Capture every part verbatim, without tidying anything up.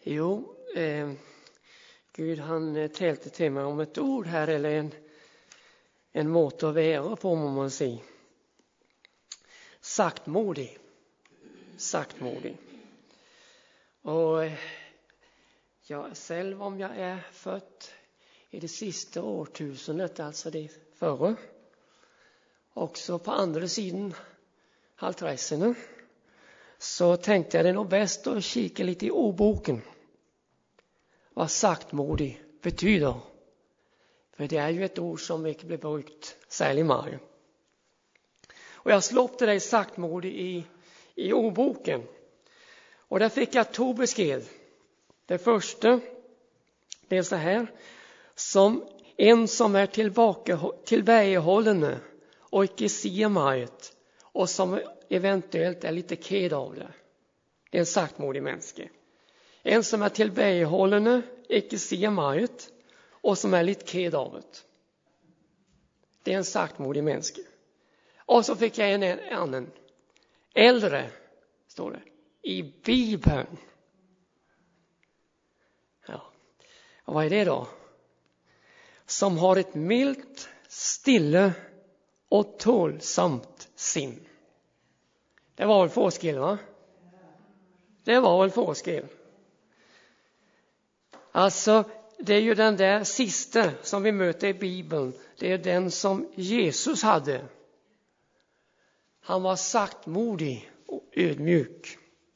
Jo, eh, Gud han talte til meg om et ord her, eller en, en måte å være på, må man si. Saktmodig. Saktmodig. Og ja, selv om jeg er født i det siste årtusenet, altså det førre, også på andre siden halvtredserne, så tenkte jeg det nå best å kikke litt i ordboken. Hva saktmodig betyder. For det er jo et ord som ikke blir brukt særlig mye. Og jeg slo opp til deg saktmodig i, i ordboken. Og der fikk jeg to besked. Det første, det er så her, som en som er tilbake, tilbakeholdende og ikke sier meget, og som eventuelt er litt ked av det. Det er en saktmodig menneske. En som er tilbakeholdende, ikke sier meget, og som er litt ked av det. Det er en saktmodig menneske. Og så fikk jeg en annen. Eldre, står det, i Bibelen. Ja, og hva er det da? Som har et mildt, stille og tålsamt sinn. Det var vel forskjell, va? Det var vel forskjell. Altså, det er jo den der siste som vi møter i Bibelen. Det er den som Jesus hadde. Han var saktmodig og ødmjuk.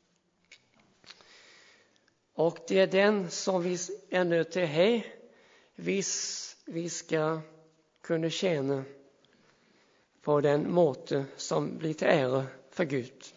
Og det er den som vi er nødt til å ha hvis vi skal kunne tjene på den måte som blir til ære for Gud.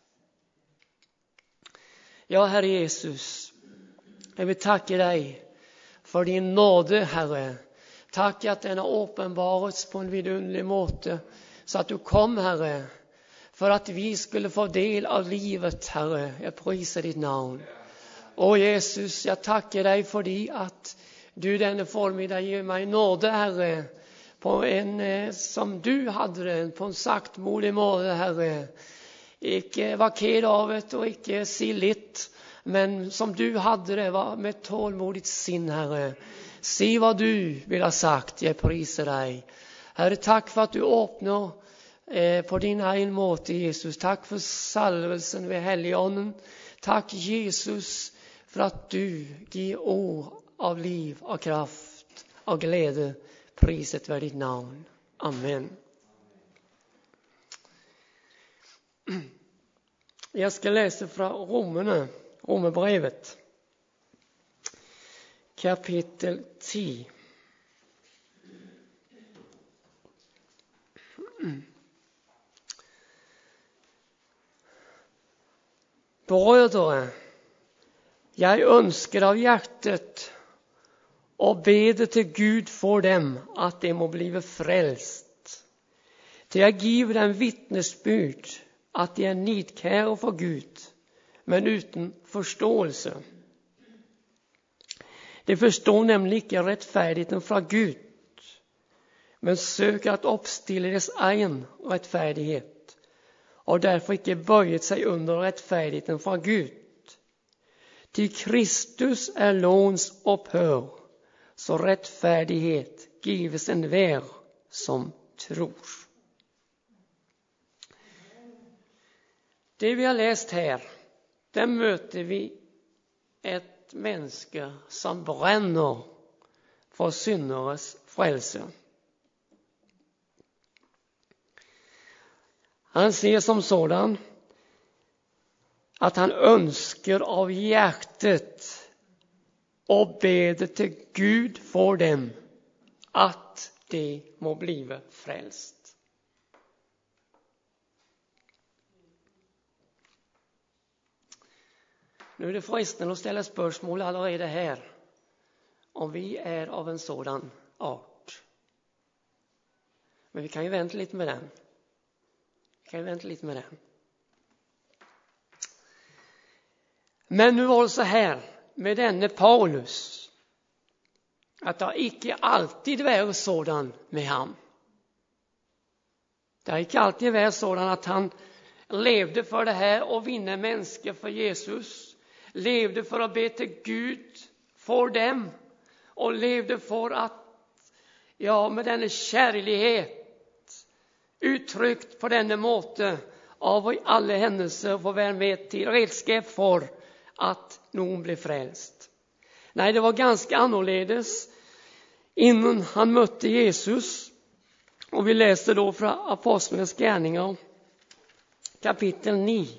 Ja, Herre Jesus, jeg vil takke deg for din nåde, Herre. Takk at den har åpenbaret på en vidunderlig måte, så at du kom, Herre, for at vi skulle få del av livet, Herre. Jeg priser ditt navn. Å, Jesus, jeg takker deg fordi at du denne formiddag gir meg nåde, Herre, på en som du hadde det, på en saktmodig måte, Herre. Ikke var ked av det, og ikke si litt, men som du hadde det, var med tålmodigt sinn, Herre. Si hva du vil ha sagt, jeg priser deg. Herre, takk for at du åpner eh, på din egen måte, Jesus. Takk for salvelsen ved Helligånden. Takk, Jesus, for at du gir ord av liv, av kraft, av glede. Priset være ditt navn. Amen. Jeg skal lese fra Romerne, Romerbrevet, kapittel ti. Brødre, jeg ønsker av hjertet og bede til Gud for dem, at de må blive frelst. Til jeg giver dem vittnesbyrd, at de er nidkære for Gud, men uten forståelse. De forstår nemlig ikke rettferdigheten fra Gud, men søker at oppstille deres egen rettferdighet, og derfor ikke bøyet seg under rettferdigheten fra Gud. Til Kristus er lovens opphør, så rettferdighet gives enhver som tror. Det vi har lest her, der møter vi et menneske som brenner for synderes frelse. Han sier som sådan at han ønsker av hjertet å bede til Gud for dem, at de må blive frelst. Nu er det fristende å stille spørsmål allerede her, om vi er av en sådan art. Men vi kan jo vente litt med den. Vi kan jo vente litt med den. Men nu var det så her, med denne Paulus, at det ikke alltid vært sådan med ham. Det har ikke alltid vært sådan at han levde for det her og vinne mennesker for Jesus. levde för att be till Gud för dem och levde för att, ja, med denna kärlighet uttryckt på denna måte av i alla händelser få vara med till redskap för att någon blev frälst. Nej, det var ganska annorledes innan han mötte Jesus. Och vi läser då från Apostlarnas gärningar kapitel nio.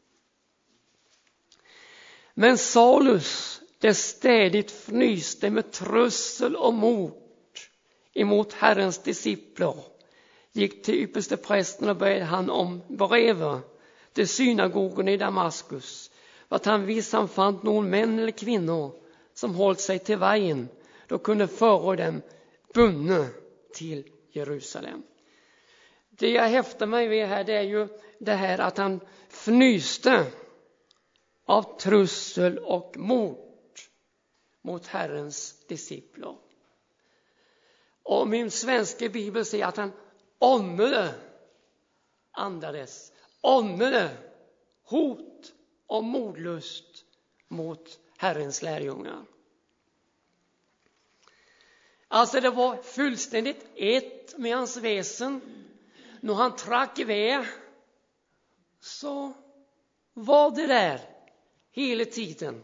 Men Saulus, det städigt fnyste med trussel och mord emot Herrens discipler, gick till ypperste prästen och bad han om brev till synagogen i Damaskus, för att han visst han fann någon män eller kvinnor som hållit sig till vägen, då kunde föra dem bundna till Jerusalem. Det jag häftar mig vid här, det är ju det här att han fnyste av trussel och mord mot Herrens discipler. Och min svenska bibel säger att han ångade, andades, ångade hot och mordlust mot Herrens lärjungar. Alltså det var fullständigt ett med hans väsen. När han track iväg så var det där hela tiden.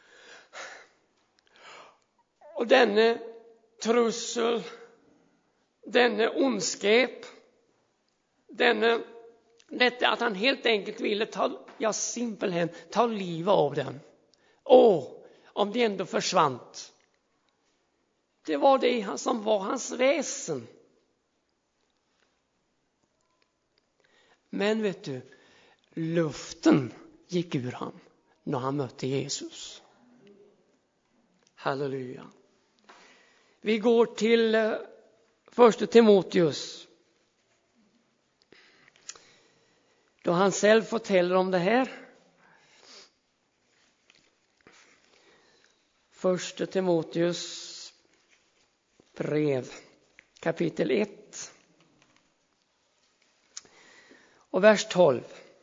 Och denne trussel, denne ondskap, denne, detta att han helt enkelt ville ta, ja simpelthen ta livet av dem. Och om det ändå försvann. Det var det som var hans väsen. Men vet du, luften gick ur han när han mötte Jesus. Halleluja. Vi går till första Timoteus. Då han själv fortäller om det här. Första Timoteus brev kapitel ett och vers tolv.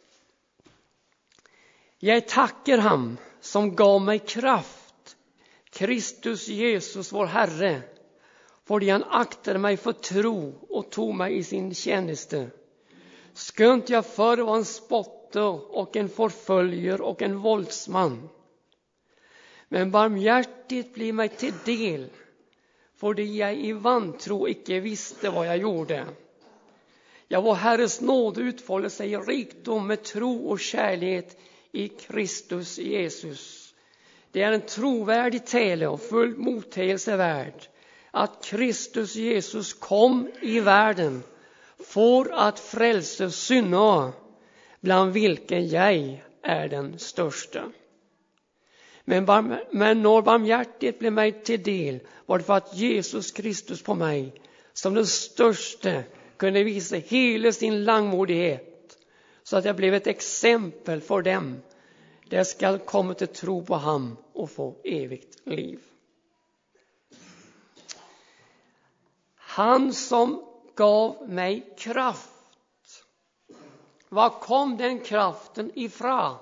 Jag tackar ham som gav mig kraft, Kristus Jesus vår Herre, för han aktade mig för tro och tog mig i sin tjänste. Skönt jag förr var en spotter och en förföljer och en våldsman. Men barmhärtigt blir mig till del, för det jag i vantro icke visste vad jag gjorde. Jag var Herres nåd utfåller sig i rikdom med tro och kärlek i Kristus Jesus. Det är en trovärdig tale och full mottagelse värd att Kristus Jesus kom i världen för att frälsa syndare, bland vilken jag är den största. Men, barm, men när barmhärtighet blev mig till del var det för att Jesus Kristus på mig som den största kunde visa hela sin langmodighet, så att jag blev ett exempel för dem. Det skall komma till tro på ham och få evigt liv. Han som gav mig kraft. Var kom den kraften ifrån?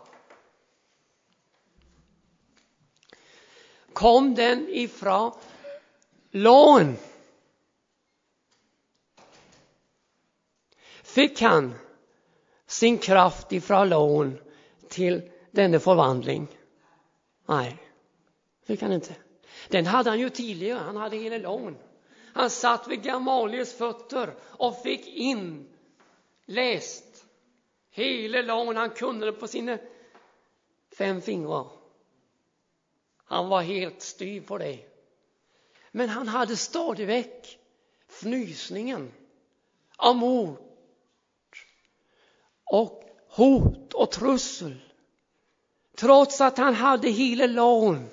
Kom den ifrån lån? Fick han sin kraft ifrån lån till denna förvandling? Nej, fick han inte. Den hade han ju tidigare. Han hade hela lån. Han satt vid Gamaliels fötter och fick in läst hela lån. Han kunde det på sina fem fingrar. Han var helt styv på det. Men han hade stadigväck fnysningen av mord och hot och trussel. Trots att han hade hela lån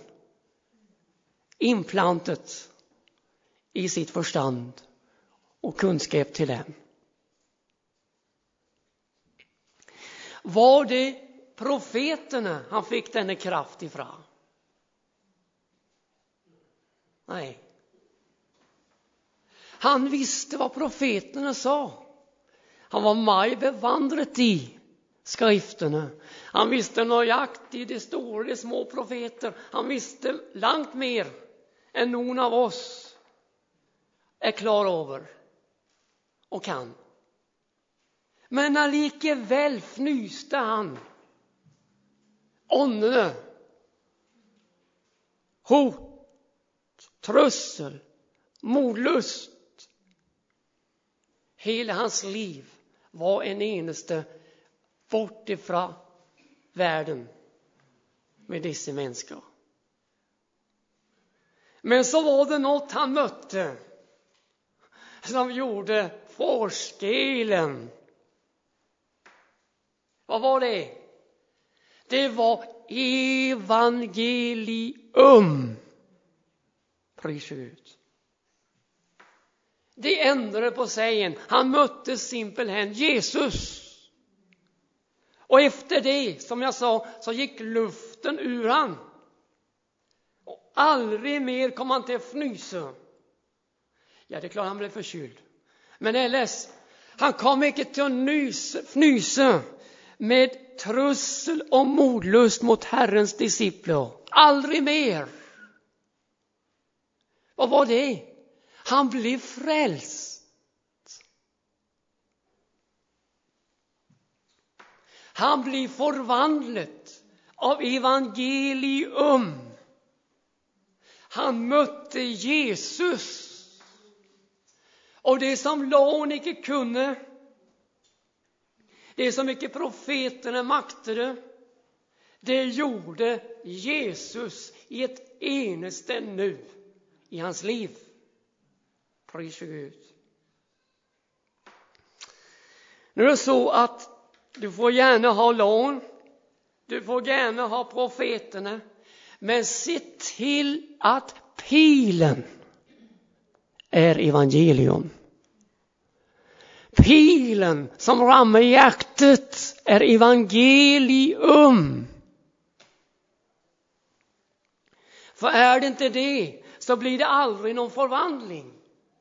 implantet i sitt förstand och kunskap till dem. Var det profeterna han fick denna kraft ifrån? Nej. Han visste vad profeterna sa. Han var mig bevandrat i skrifterna. Han visste nöjaktigt de stora och de små profeter. Han visste långt mer än någon av oss är klar över och kan. Men allikevel fnyste han. Ånde, hot, trussel, modlust. Hela hans liv var en eneste bort ifrån världen med dessa människor. Men så var det något han mötte som gjorde forskellen. Vad var det? Det var evangelium. Pris Gud. Det ändrade på sig. Han mötte simpelthen Jesus. Och efter det, som jag sa, så gick luften ur han. Och aldrig mer kom han till att fnysa. Ja, det är klart han blev förkyld. Men ellers, han kom inte till att nysa, fnysa med trussel och modlust mot Herrens discipler. Aldrig mer. Vad var det? Han blev frälst. Han blev förvandlat av evangelium. Han mötte Jesus. Och det som lån icke kunde, det som icke profeterna maktade, det gjorde Jesus i ett eneste nu i hans liv. Pris Gud. Nu är det så att du får gärna ha lån, du får gärna ha profeterna, men se till att pilen är evangelium. Pilen som rammar hjärtat är evangelium. För är det inte det, så blir det aldrig någon förvandling.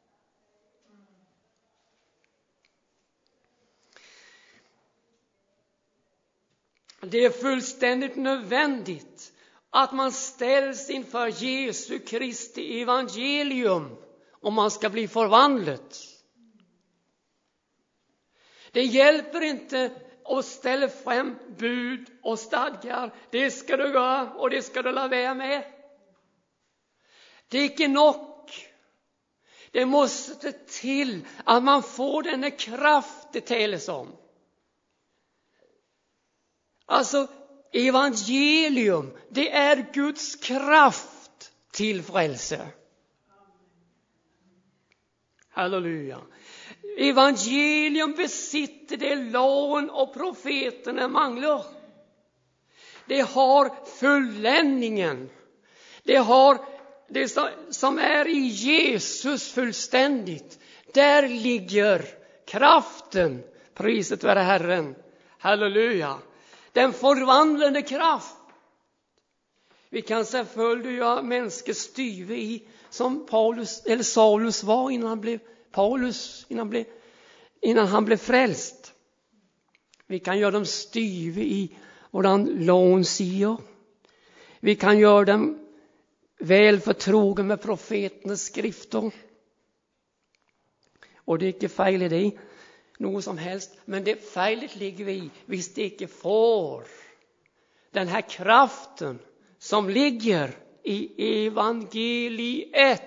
Det är fullständigt nödvändigt att man ställs inför Jesu Kristi evangelium om man ska bli förvandlad. Det hjälper inte att ställa fram bud och stadgar. Det ska du göra och det ska du la vara med. Det är inte nog. Det måste till att man får denna kraft det talas om. Alltså evangelium, det är Guds kraft till frälse. Halleluja. Evangelium besitter det lån och profeterna manglar. Det har fulländningen. Det har det som är i Jesus fullständigt. Där ligger kraften. Priset vare Herren. Halleluja. Den förvandlande kraft. Vi kan selvfølgelig göra människor styve i som Paulus eller Saulus var innan han blev Paulus innan han blev innan han blev frälst. Vi kan göra dem styve i hvordan lån säger. Vi kan göra dem väl förtrogen med profeternas skrifter. Och det är inte fel i det. Något som helst. Men det fejlet ligger vi hvis det inte får den här kraften som ligger i evangeliet.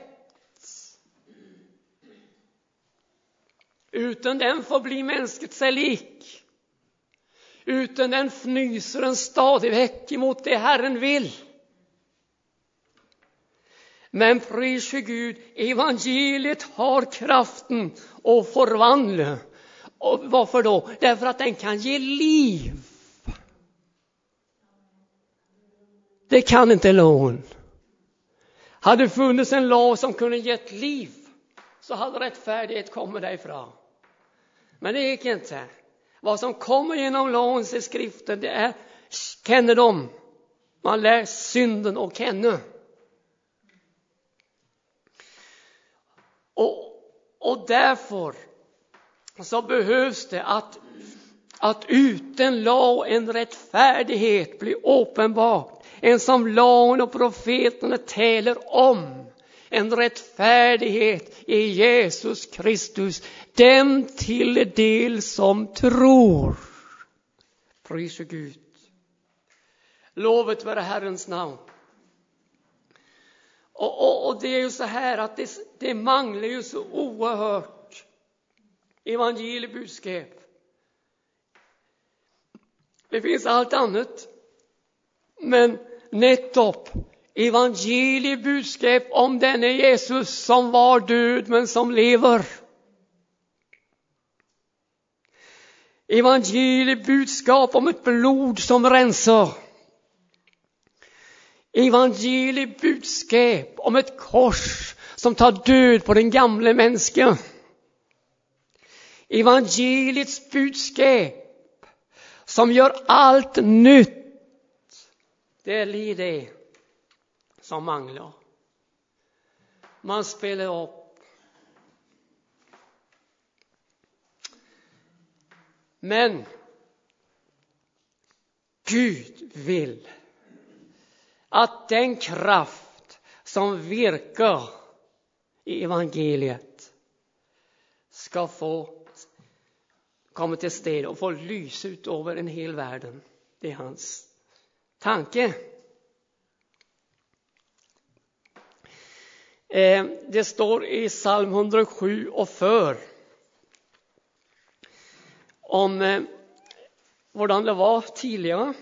Utan den får bli mänskligt sig lik. Utan den fnyser en stadig väck emot det Herren vill. Men pris för Gud, evangeliet har kraften att förvandla. Och varför då? Därför att den kan ge liv. Det kan inte lån. Hade det funnits en lag som kunde ge ett liv, så hade rättfärdighet kommit därifrån. Men det gick inte. Vad som kommer genom låns i skriften, det är känner dem. Man lär synden och känner. Och, och därför så behövs det att, att utan lag en rättfärdighet blir uppenbart, en som lagen och profeterna talar om, en rättfärdighet i Jesus Kristus, dem till del som tror. Pris Gud. Lovet vare Herrens namn. Och, och, och det är ju så här att det, det manglar ju så oerhört evangeliebudskap. Det finns allt annat. Men nettopp evangeliebudskap om denne Jesus som var död men som lever. Evangeliebudskap om ett blod som rensar. Evangeliebudskap om ett kors som tar död på den gamla människan. Evangeliets budskap som gör allt nytt. Det är det som manglar. Man spelar upp. Men Gud vill att den kraft som virkar i evangeliet ska få komma till sted och få lysa ut över en hel världen. Det är hans tanke. Eh, det står i psalm hundrasju och för om eh, hvordan det var tidigare.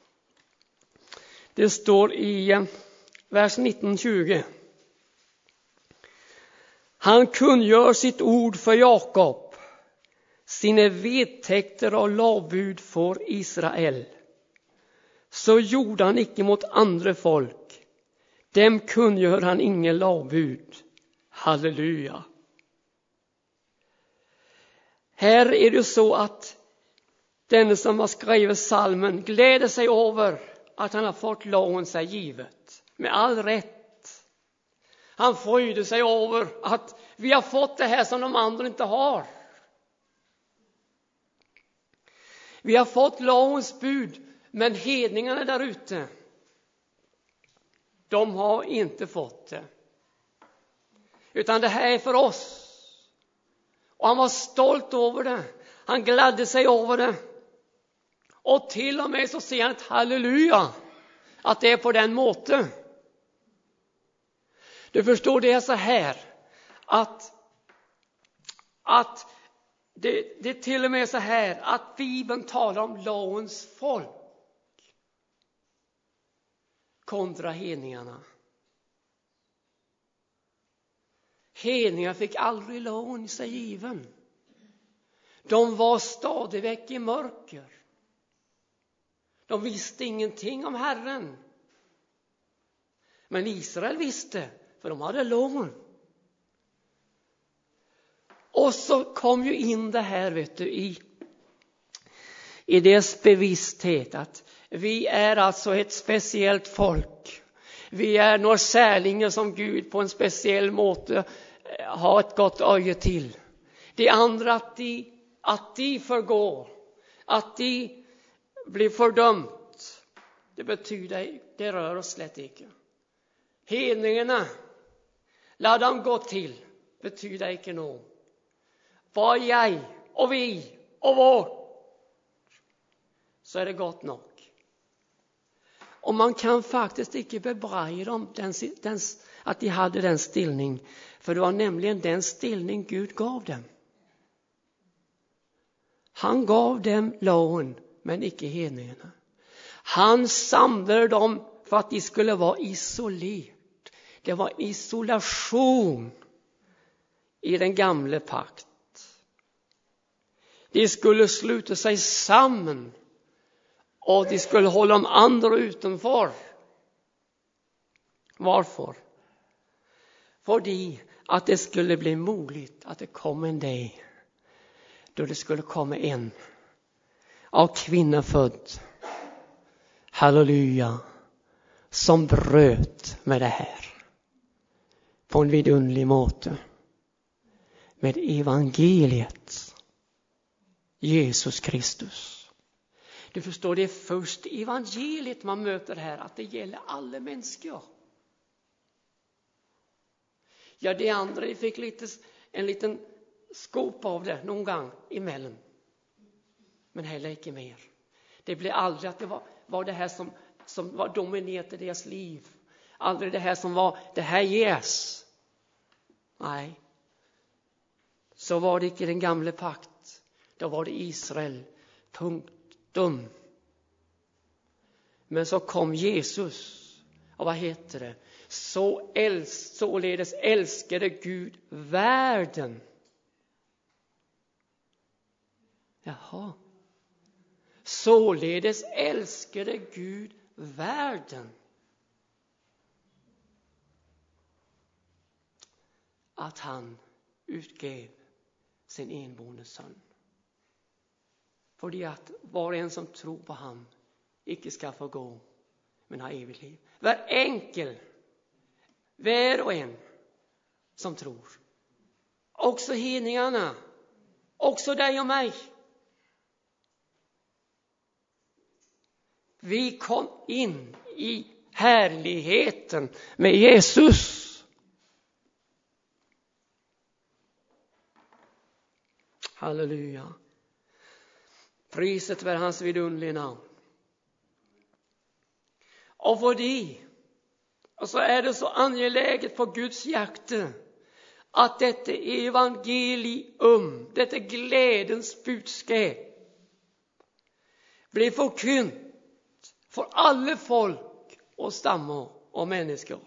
Det står i eh, vers nitton tjugo. Han kungör sitt ord för Jakob, sina vedtäkter och lovbud för Israel. Så gjorde han icke mot andra folk. Dem kungör han ingen lovbud. Halleluja. Här är det så att den som har skrivit salmen gläder sig över att han har fått loven sig givet. Med all rätt. Han fryder sig över att vi har fått det här som de andra inte har. Vi har fått lovens bud, men hedningarna där ute, de har inte fått det. Utan det här är för oss. Och han var stolt över det. Han gladde sig över det. Och till och med så säger han ett halleluja. Att det är på den måten. Du förstår, det är så här. Att, att det, det är till och med så här. Att Bibeln talar om lovens folk. Kontra hedningarna. Hedningar fick aldrig loven i sig given. De var stadigväck i mörker. De visste ingenting om Herren. Men Israel visste, för de hade loven. Och så kom ju in det här, vet du, i, i deras bevissthet att vi är alltså ett speciellt folk. Vi är några särlingar som Gud på en speciell måte har ett gott öga till. Det andra att de, att de förgår, att de blir fördömt. Det betyder, det rör oss lätt inte. Hedningarna, låt dem gå till, betyder inte något. Var jag och vi och vårt, så är det gott nog. Och man kan faktiskt inte bebreja dem den, den, att de hade den ställning. För det var nämligen den ställning Gud gav dem. Han gav dem loven, men icke hedningarna. Han samlade dem för att de skulle vara isolerade. Det var isolation i den gamla pakt. De skulle sluta sig samman. Och de skulle hålla de andra utanför. Varför? För att det skulle bli möjligt att det kom en dag då det skulle komma en av kvinna född. Halleluja. Som bröt med det här. På en vidunderlig måte. Med evangeliet. Jesus Kristus. Du förstår, det är först i evangeliet man möter här att det gäller alla människor. Ja, det andra det fick lite, en liten skop av det någon gång emellan. Men heller inte mer. Det blev aldrig att det var, var det här som, som var dominerat i deras liv. Aldrig det här som var, det här ges. Nej. Så var det inte i den gamla pakt. Då var det Israel. Punktum. Men så kom Jesus. Och vad heter det? Så älsk, således älskade Gud världen. Jaha. Således älskade Gud världen. Att han utgav sin enbårne son. För det att var en som tror på han icke ska få gå, men ha evigt liv. Var enkel, var och en som tror. Också hedningarna, också dig och mig. Vi kom in i härligheten med Jesus. Halleluja. Priset var hans vidunderliga namn. Och för det, och så är det så angeläget på Guds hjärta att detta evangelium, detta glädjens budskap blir förkynt för alla folk och stammar och människor.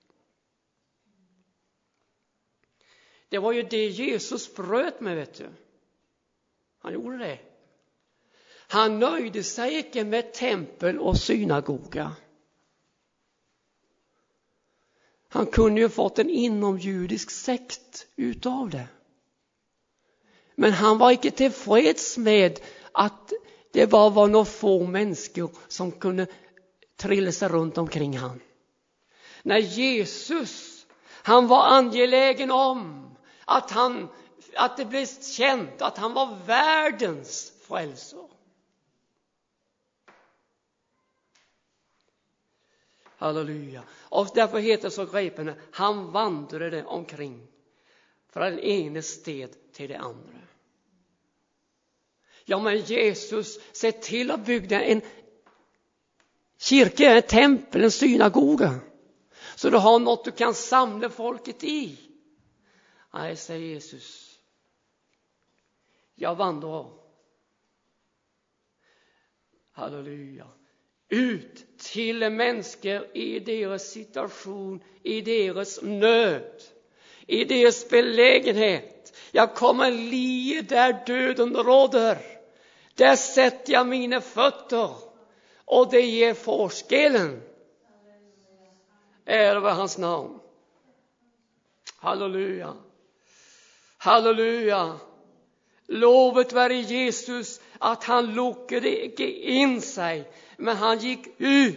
Det var ju det Jesus bröt med, vet du. Han gjorde det. Han nöjde sig inte med tempel och synagoga. Han kunde ju fått en inomjudisk sekt utav det. Men han var inte tillfreds med att det bara var några få människor som kunde trilla sig runt omkring han. När Jesus, han var angelägen om att, han, att det blev känt att han var världens frälsare. Halleluja. Och därför heter så grepen, han vandrade omkring från det ena sted till det andra. Ja, men Jesus, se till att bygga en kyrka, en tempel, en synagoga. Så du har något du kan samla folket i. Nej, säger Jesus. Jag vandrar. Halleluja. Ut till människor i deras situation, i deras nöd, i deras belägenhet. Jag kommer li där döden råder. Där sätter jag mina fötter och det ger forskellen. Ära var hans namn. Halleluja. Halleluja. Lovet vare Jesus att han lockade inte in sig, men han gick ut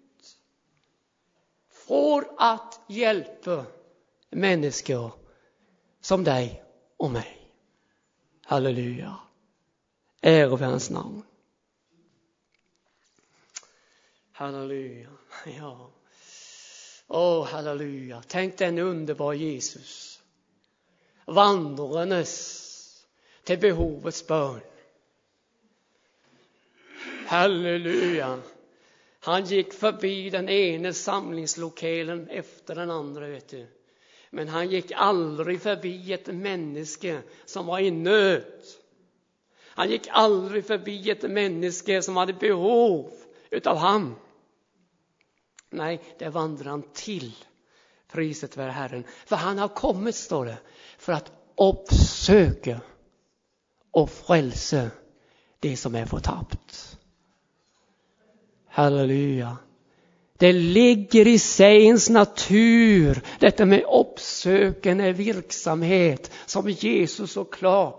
för att hjälpa människor som dig och mig. Halleluja. Ära vare hans namn. Halleluja. Ja. Åh, halleluja. Tänk den underbar Jesus. Vandrandes till behovets bön. Halleluja. Han gick förbi den ena samlingslokalen efter den andra, vet du. Men han gick aldrig förbi ett människa som var i nöd. Han gick aldrig förbi ett människa som hade behov utav han. Nej, det vandrar han till. Priset vare Herren. För han har kommit, står det, för att uppsöka och frälsa det som är förtappt. Halleluja. Det ligger i sejens natur, detta med uppsökande verksamhet som Jesus så klart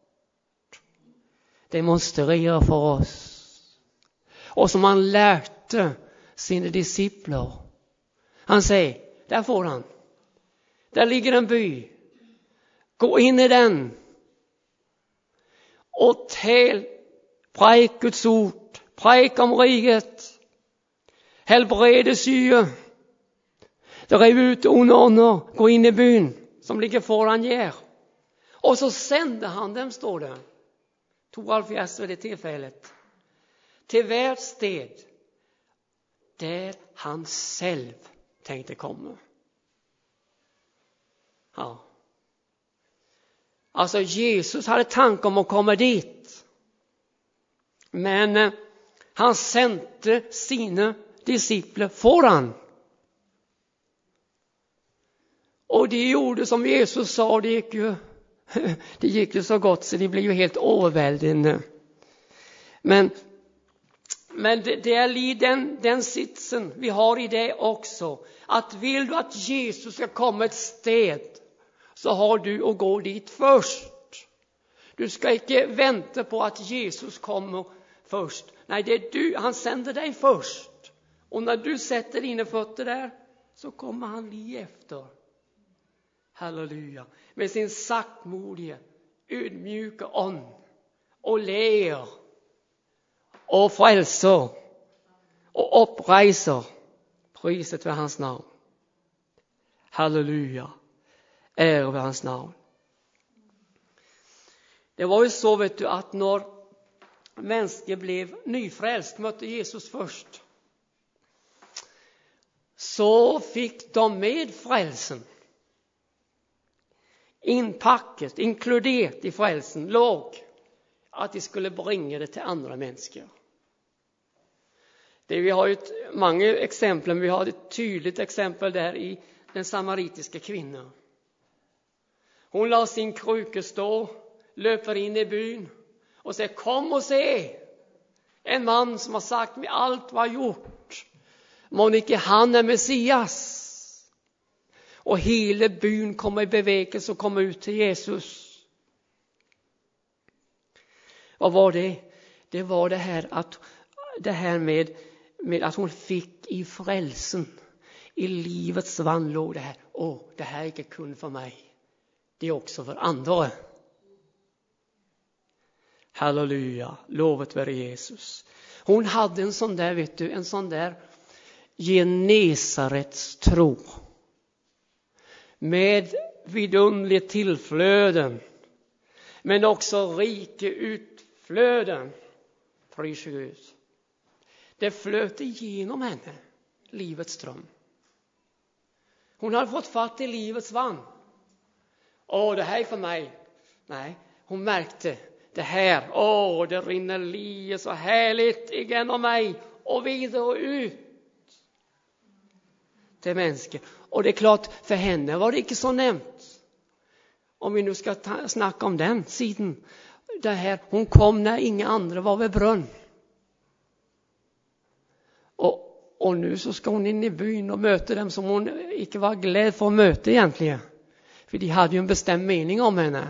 demonstrerar för oss. Och som han lärte sina discipler. Han säger, där får han. Där ligger en by. Gå in i den. Och till präk Guds ord Präk om riket. Helbrede syge. Driv ut onda ånder. Gå in i byn som ligger foran er. Och så sände han dem, står det. Toralf Gäss vid det tillfället. Till värld sted. Där han själv tänkte komma. Ja. Alltså Jesus hade tanke om att komma dit. Men eh, han sände sina discipler foran. Och det gjorde som Jesus sa, det gick ju, det gick ju så gott så det blev ju helt överväldigande. Men, men det, det är den, den sitsen vi har i det också. Att vill du att Jesus ska komma ett sted, så har du att gå dit först. Du ska inte vänta på att Jesus kommer först. Nej, det är du, han sänder dig först. Och när du sätter dina fötter där, så kommer han li efter. Halleluja. Med sin saktmodige, ödmjuka ånd. Och ler. Och frälser. Och upprejser. Priset för hans namn. Halleluja. Ära för hans namn. Det var ju så, vet du, att när människor blev nyfrälst, mötte Jesus först, så fick de med frälsen. Inpacket, inkluderat i frälsen, låg att de skulle bringa det till andra människor. Det, vi har ju ett, många exempel, men vi har ett tydligt exempel där i den samaritiska kvinnan. Hon la sin kruka stå, löper in i byn och säger: kom och se en man som har sagt mig allt vad gjort. Monica, han är Messias. Och hela byn kommer i bevekelse och kommer ut till Jesus. Vad var det? Det var det här, att, det här med, med att hon fick i frälsen. I livets vann låg det här. Åh, det här är inte kun för mig. Det är också för andra. Halleluja, lovet vare Jesus. Hon hade en sån där, vet du, en sån där Genesarets tro. Med vidunderliga tillflöden. Men också rika utflöden. Pris Gud. Det flöt igenom henne, livets ström. Hon hade fått fatt i livets vann. Åh, det här är för mig. Nej, hon märkte det här. Åh, det rinner liv så härligt igenom mig. Och vidare och ut. Till människor. Och det är klart, för henne var det inte så nämnt. Om vi nu ska ta, snacka om den sidan. Det här, hon kom när inga andra var vid brunn. Och, och nu så ska hon in i byn och möta dem som hon inte var glad för att möta egentligen. För de hade ju en bestämd mening om henne.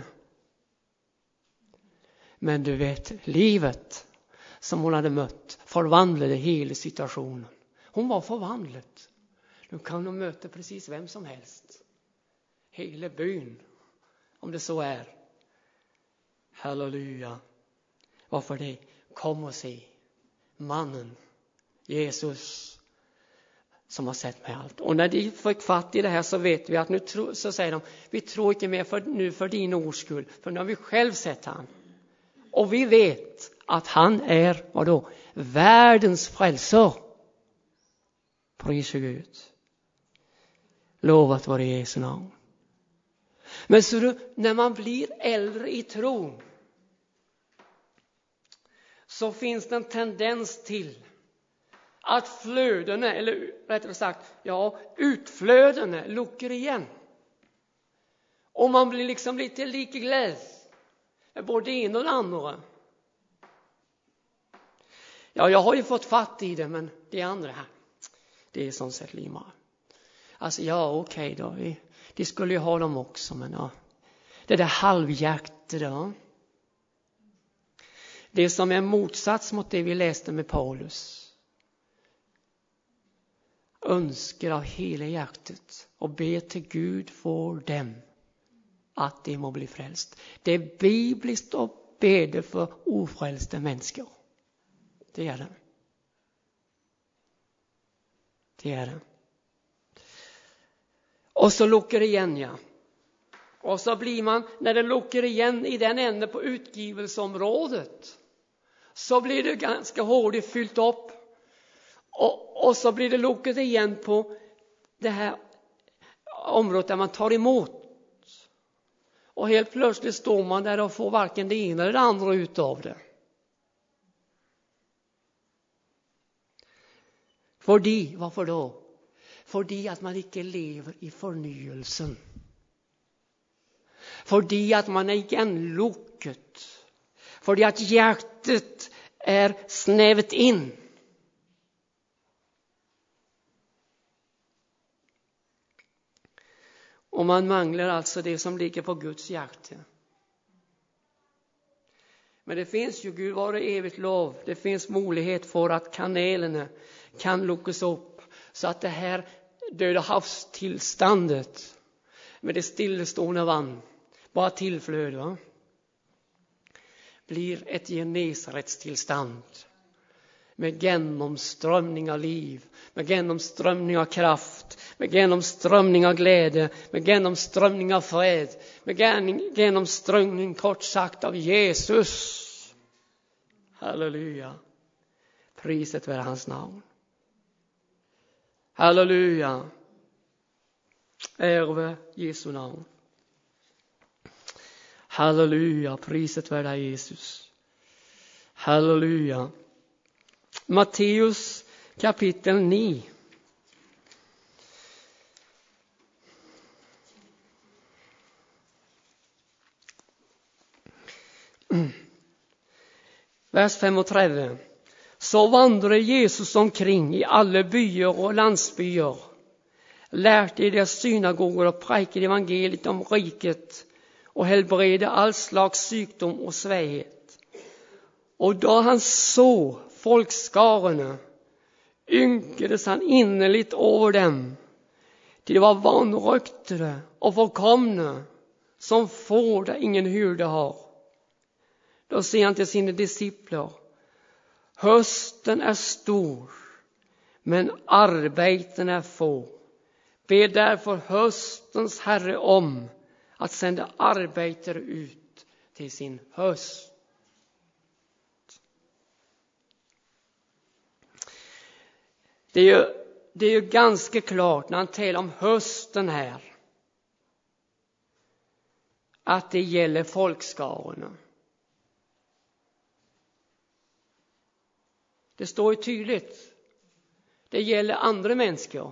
Men du vet, livet som hon hade mött förvandlade hela situationen. Hon var förvandlad. Nu kan hon möta precis vem som helst. Hela byn, om det så är. Halleluja. Varför det? Kom och se mannen, Jesus, som har sett mig allt. Och när de fick fatt i det här, så vet vi att nu tro, så säger de: vi tror inte mer för, nu för din ords skull, för nu har vi själv sett han. Och vi vet att han är, vadå? Världens frälsare. Pris Gud. Lovat vare Jesu namn. Men så du, när man blir äldre i tron, så finns det en tendens till att flödena, eller rättare sagt, ja, utflödena luckar igen. Och man blir liksom lite likglädd. Både en och det andra. Ja, jag har ju fått fatt i det, men det andra här, det är som sagt limar. Alltså, ja, okej okay då. Vi, de skulle ju ha dem också, men ja. Det där halvhjärtat då. Det som är motsats mot det vi läste med Paulus. Önskar av hela hjärtat och be till Gud för dem att de må bli frälst. Det är bibliskt att bedja för ofrälsta människor. Det är det. Det är det. Och så luckar igen, ja. Och så blir man, när det luckar igen i den änden på utgivelseområdet, så blir det ganska hårt fyllt upp. Och, och så blir det luckat igen på det här området där man tar emot. Och helt plötsligt står man där och får varken det ena eller det andra utav det. Fordi, varför då? Fordi att man inte lever i förnyelsen. Fordi att man är igenlukket. Fordi att hjärtat är snävet in. Och man manglar alltså det som ligger på Guds hjärta. Men det finns ju, Gud vare evigt lov, det finns möjlighet för att kanalerna kan luckas upp. Så att det här döda havstillståndet med det stillestående vann, bara tillflöde, va? Blir ett Genesarets-tillstånd. Med genomströmning av liv, med genomströmning av kraft, med genomströmning av glädje, med genomströmning av fred, med genomströmning kort sagt av Jesus. Halleluja. Priset vare hans namn. Halleluja. Ära Jesu namn. Halleluja. Priset vare Jesus. Halleluja. Matteus kapitel nio. Mm. Vers femogtredive. Så vandrade Jesus omkring i alla byar och landsbyar, lärde i deras synagogor och präkade evangeliet om riket och helbredde all slags sjukdom och svaghet. Och då han såg folkskarorna, ynkades han innerligt över dem, till det var vanröktade och förkomna som får där ingen hyrde har. Då säger han till sina discipler: hösten är stor, men arbeten är få. Be därför höstens Herre om att sända arbetare ut till sin höst. Det är ju, det är ju ganska klart när han talar om hösten här att det gäller folkskarorna. Det står ju tydligt. Det gäller andra människor.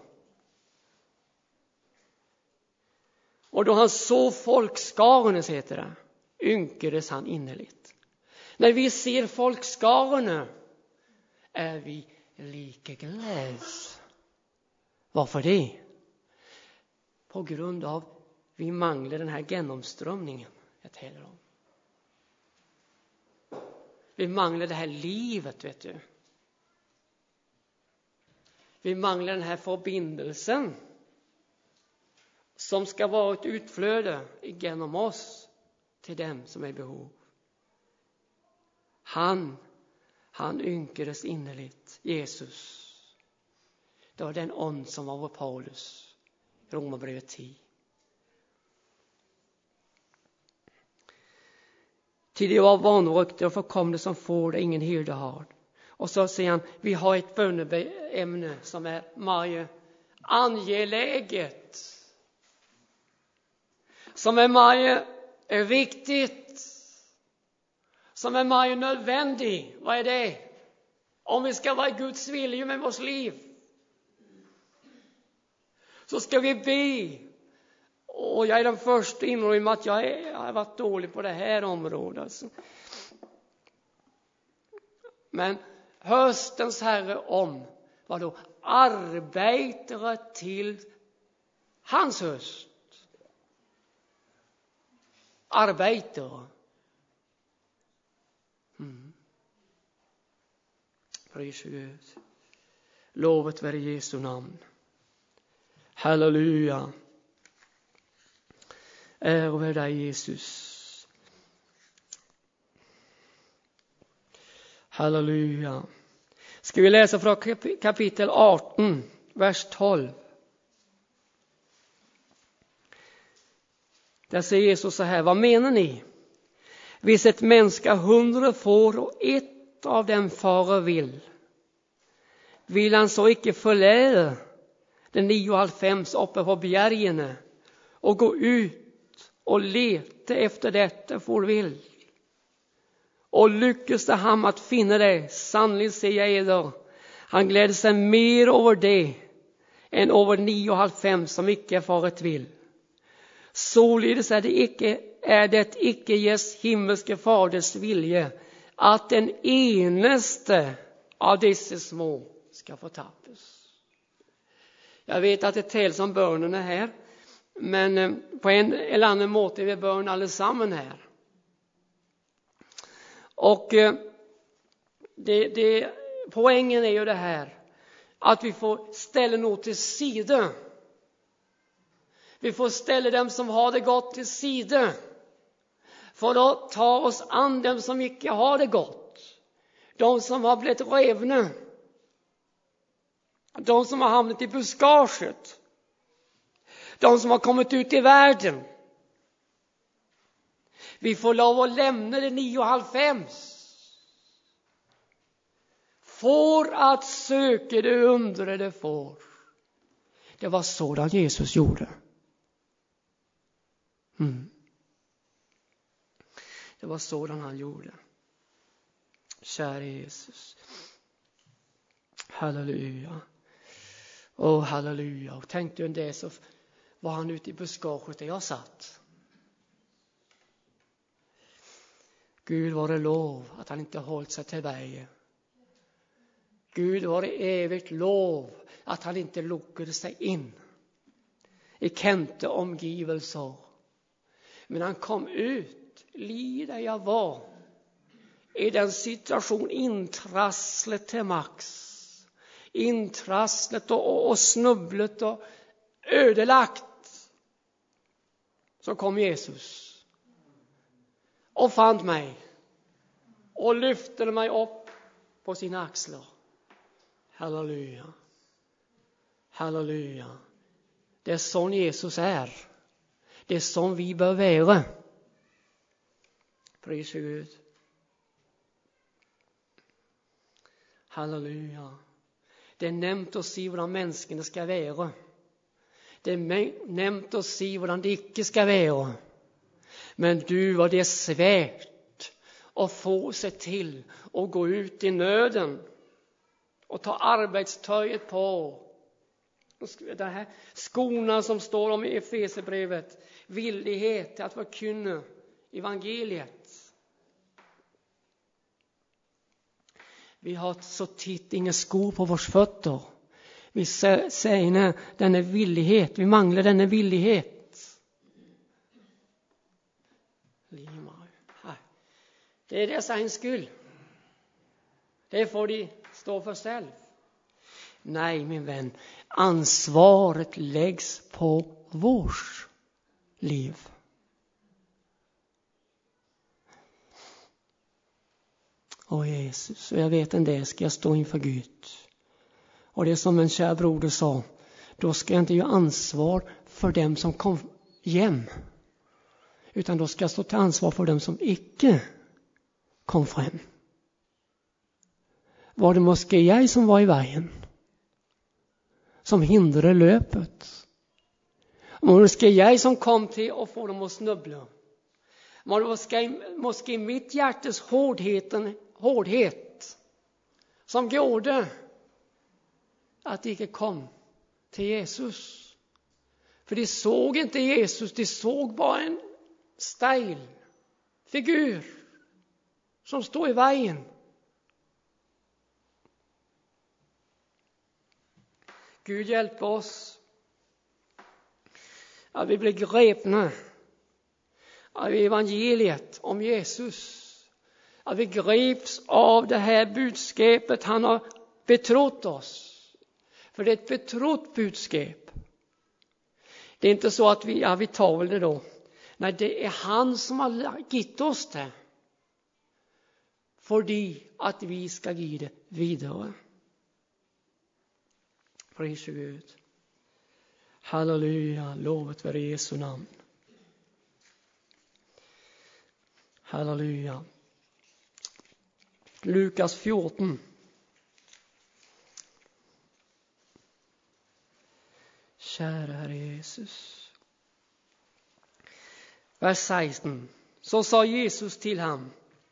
Och då han såg folkskarorna, heter det, ynkades han innerligt. När vi ser folkskarorna är vi lika gläds. Varför det? På grund av vi manglar den här genomströmningen jag talar om. Vi manglar det här livet, vet du. Vi manglar den här förbindelsen som ska vara ett utflöde genom oss till dem som är i behov. Han, han ynkades innerligt, Jesus. Det var den ond som var på Paulus, Romarbrevet tio. Till det var vanrökter och förkomne som får det ingen hyrde har. Och så säger han, vi har ett böneämne som är mycket angeläget. Som är mycket är viktigt. Som är mycket nödvändigt. Vad är det? Om vi ska vara Guds vilja med vårt liv, så ska vi be. Och jag är den första inrymma att jag, är, jag har varit dålig på det här området. Alltså. Men höstens Herre om, vad då? Arbetare till hans höst. Arbetare. Mm. Pris Gud. Lovet vare Jesu namn. Halleluja. Ära vare dig Jesus. Halleluja. Ska vi läsa från kapitel arton, vers tolv. Där säger Jesus så här: vad menar ni? Visst ett människa hundra får och ett av dem fara vill. Vill han så icke förlära den nio och halvfems uppe på bergen och gå ut och leta efter detta får vill. Och lyckas det han att finna det, sannolikt säger jag eder, han gläder sig mer över det än över nio och halvfems som icke farit vill. Således är det icke, är det icke Jesu himmelske faders vilje att den enaste av dessa små ska få tappas. Jag vet att det talas om bönerna här, men på en eller annan måte är vi bön allesammen här. Och det, det, poängen är ju det här att vi får ställa något till sida. Vi får ställa dem som har det gott till sida för att ta oss an dem som icke har det gott. De som har blivit revna. De som har hamnat i buskaget. De som har kommit ut i världen. Vi får lov att lämna det nio och halvfems. För att söka det undre det får. Det var sådan Jesus gjorde. Mm. Det var sådan han gjorde. Kära Jesus. Halleluja. Åh, halleluja. Och tänkte du en det så var han ute i buskaget där jag satt. Gud var det lov att han inte hållit sig till vägen. Gud var det evigt lov att han inte lockade sig in i kända omgivelser. Men han kom ut, lida jag var, i den situation intrasslet till max. Intrasslet och, och, och snubblet och ödelagt. Så kom Jesus och fann mig och lyfte mig upp på sina axlar. Halleluja. Halleluja. Det är sån Jesus är. Det är sån vi bör vara. Pris för Gud. Halleluja. Det är nämnt att se hur människorna ska vara. Det är nämnt att se hur det icke ska vara. Men du, vad det är svärt att få sig till och gå ut i nöden och ta arbetstöjet på. Det här skorna som står om i Efesierbrevet, villighet att förkunna evangeliet. Vi har så titt inga skor på våra fötter. Vi säger denna villighet, vi manglar denna villighet. Det är dess egen skull. Det får de stå för själv. Nej, min vän. Ansvaret läggs på vårt liv. Åh Jesus, och jag vet en det ska jag stå inför Gud. Och det är som en kär broder sa. Då ska jag inte göra ansvar för dem som kom hem. Utan då ska jag stå till ansvar för dem som icke kom fram. Var det måske jag som var i vägen? Som hindrade löpet? Var det måske jag som kom till att få dem att snubbla? Var det måske, måske mitt hjärtes hårdheten, hårdhet som gjorde att de icke kom till Jesus? För de såg inte Jesus, de såg bara en stil figur som står i vägen. Gud hjälper oss att vi blir grepna av evangeliet om Jesus. Att vi greps av det här budskapet han har betrott oss. För det är ett betrott budskap. Det är inte så att vi, ja, vi tar väl det då. Nej, det är han som har gett oss det. För att vi ska ge det vidare. Pris Gud. Halleluja, lovet vare Jesu namn. Halleluja. Lukas fjorton. Kära Herre Jesus. Vers sexton. Så sa Jesus till ham: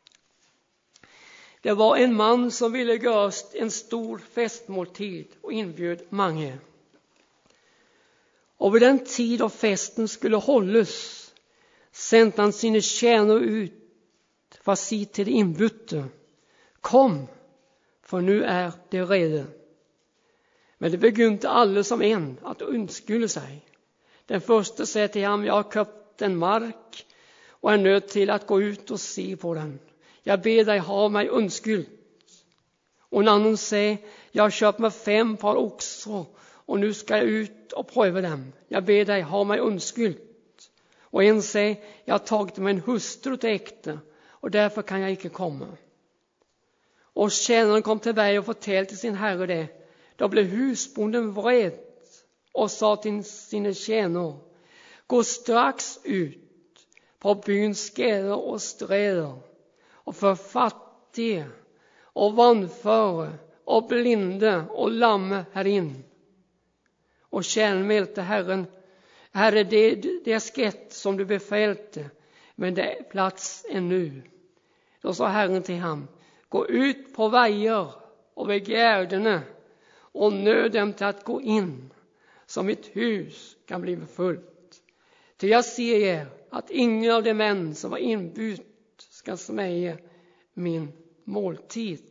det var en man som ville göra en stor festmåltid och inbjöd mange. Och vid den tid då festen skulle hållas sände han sina tjänare ut för att säga till de inbjudna: kom, för nu är det redo. Men det begynte alla som en att undskylda sig. Den första säger till ham: jag har köpt en mark och är nödd till att gå ut och se på den. Jag ber dig ha mig undskyld. Och en annan säger: jag har köpt mig fem par oxar och nu ska jag ut och pröva dem. Jag ber dig ha mig undskyld. Och en säger: jag har tagit mig en hustru till äkta och därför kan jag inte komma. Och tjänaren kom tillbaka och fortällde till sin herre det. Då blev husbonden vred och sa till sina tjänare: gå strax ut på byns gator och sträder och för fattiga och vanföra och blinda och lamme här in. Och tjänaren meldte Herren: Herre, det, det är skett som du befälte, men det är plats ännu. Då sa Herren till ham: gå ut på vägar och vid gärderna och nöd dem till att gå in, så mitt hus kan bli fullt. Till jag ser er att ingen av de män som var inbjud ska smäja min måltid.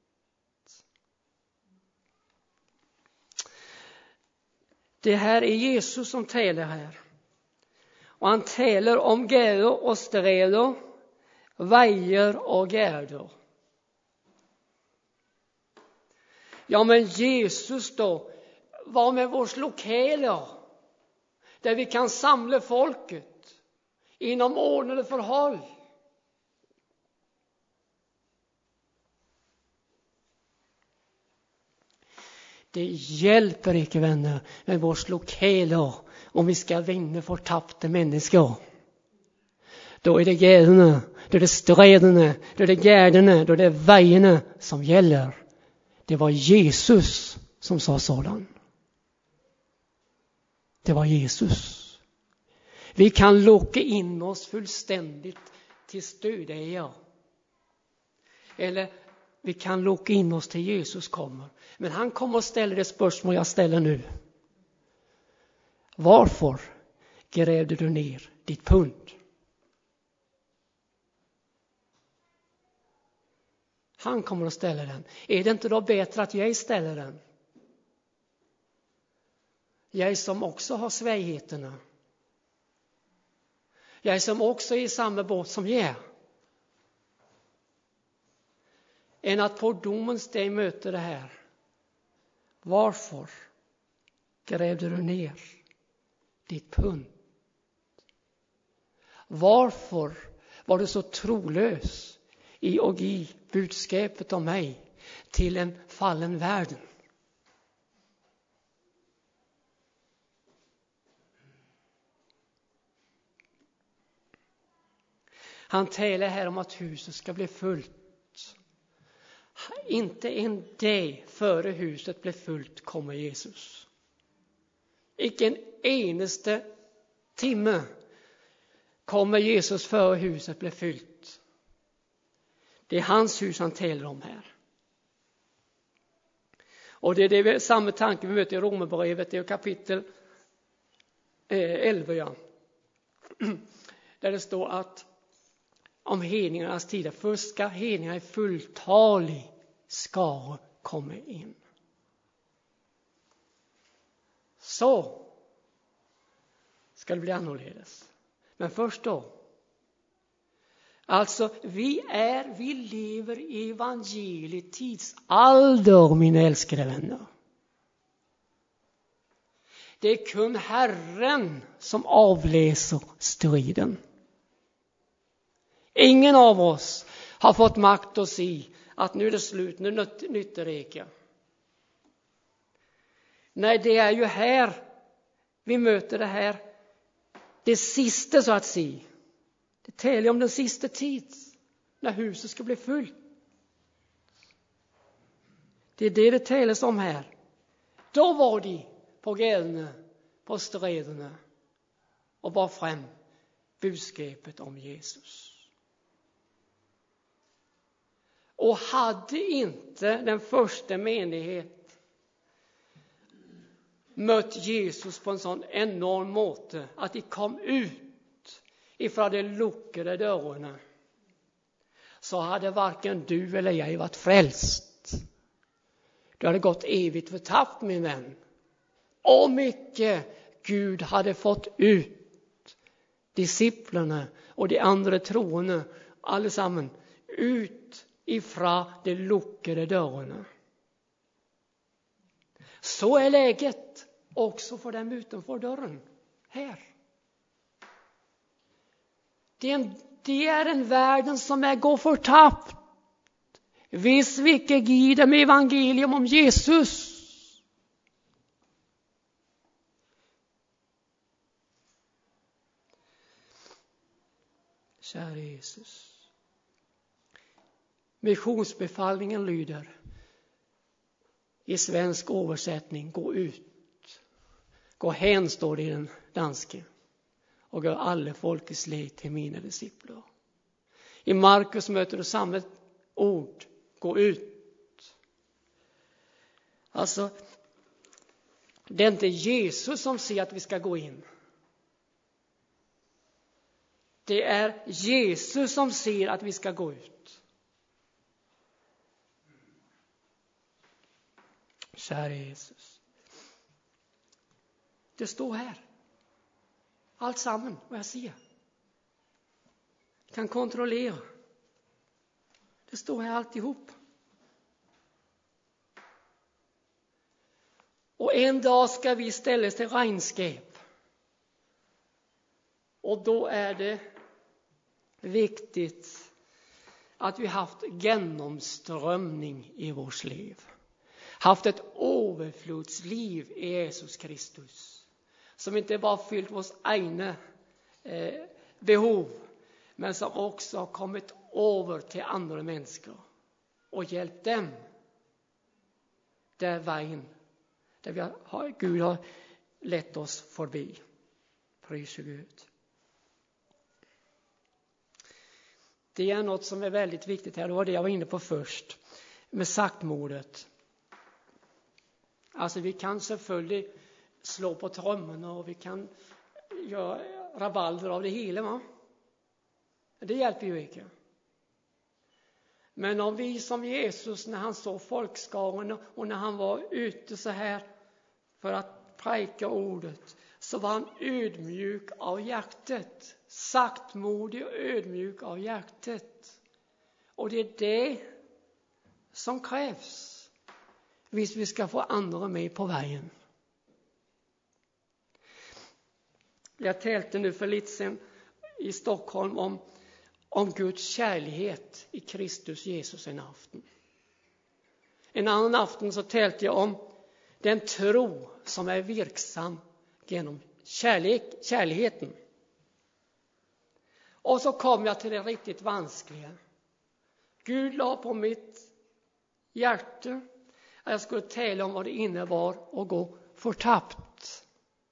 Det här är Jesus som talar här. Och han talar om gator och sträder, vägar och gärder. Ja, men Jesus då var med vårs lokaler där vi kan samla folket inom ordnade förhåll. Det hjälper inte, vänner, med vårs lokaler om vi ska vinna för tappade människor. Då är det gärderna, då är det sträderna, då är det gärderna, då är det vägarna som gäller. Det var Jesus som sa sådan. Det var Jesus. Vi kan locka in oss fullständigt till stödägare. Eller vi kan locka in oss till Jesus kommer. Men han kommer att ställa det spörsmål jag ställer nu. Varför grävde du ner ditt pund? Han kommer att ställa den. Är det inte då bättre att jag ställer den? Jag som också har svagheterna. Jag som också är i samma båt som jag. Än att på domens dag möta det här. Varför grävde du ner ditt pund? Varför var du så trolös i att ge budskapet om mig till en fallen världen? Han talar här om att huset ska bli fullt. Inte en dag före huset blev fullt kommer Jesus. Icke en enaste timme kommer Jesus före huset blev fyllt. Det är hans hus han talar om här. Och det är det samma tanke vi möter i Romarbrevet, det är kapitel elva. Ja. Där det står att om hedningarnas tider, först ska hedningarna i fulltalig skara komma in. Så ska det bli annorledes. Men först då. Alltså vi är, vi lever i evangeliet tidsalder, mina älskade vänner. Det är kun Herren som avläser striden. Ingen av oss har fått makt att se att nu är det slut, nu nytter det inte. Nej, det är ju här vi möter det här. Det sista så att säga. Det talar om den sista tid. När huset ska bli fullt. Det är det det talas om här. Då var de på gatorna, på sträderna och bar fram budskapet om Jesus. Och hade inte den första menighet mött Jesus på en sån enorm måte att de kom ut ifrån de luckade dörrarna, så hade varken du eller jag varit frälst. Du hade gått evigt förtapt, min vän. Och mycket Gud hade fått ut disciplerna och de andra troende, allesammans, ut ifrån de luckade dörrarna. Så är läget också för dem utanför dörren här. Det är en, det är en världen som är gå förtapt. Vis vilket giv dem evangelium om Jesus. Kära Jesus. Missionsbefallningen lyder i svensk översättning: gå ut. Gå hen, står det i den danska. Och gör alla folkets led till mina discipler. I Markus möter du samma ord. Gå ut. Alltså, det är inte Jesus som säger att vi ska gå in. Det är Jesus som säger att vi ska gå ut. Kära Jesus. Det står här. Allt samman vad jag säger. Kan kontrollera. Det står här alltihop. Och en dag ska vi ställas till regnskap. Och då är det viktigt att vi haft genomströmning i vårt liv. Haft ett överflodsliv i Jesus Kristus. Som inte bara fyllt vårt egna eh, behov, men som också har kommit över till andra människor och hjälpt dem där vägen, där vi har, Gud har lett oss förbi. Pris Gud. Det är något som är väldigt viktigt här. Det var det jag var inne på först. Med saktmodet. Alltså vi kan selvfølgelig slå på trummorna och vi kan göra rabalder av det hela. Va? Det hjälper ju inte. Men om vi som Jesus, när han såg folkskaran och när han var ute så här för att präka ordet, så var han ödmjuk av hjärtat. Saktmodig och ödmjuk av hjärtat. Och det är det som krävs hvis vi ska få andra med på vägen. Jag talte nu för lite sedan i Stockholm om, om Guds kärlighet i Kristus Jesus en afton. En annan afton så talte jag om den tro som är verksam genom kärlek, kärligheten. Och så kom jag till det riktigt vanskliga. Gud la på mitt hjärta att jag skulle tala om vad det innebar att gå förtappt.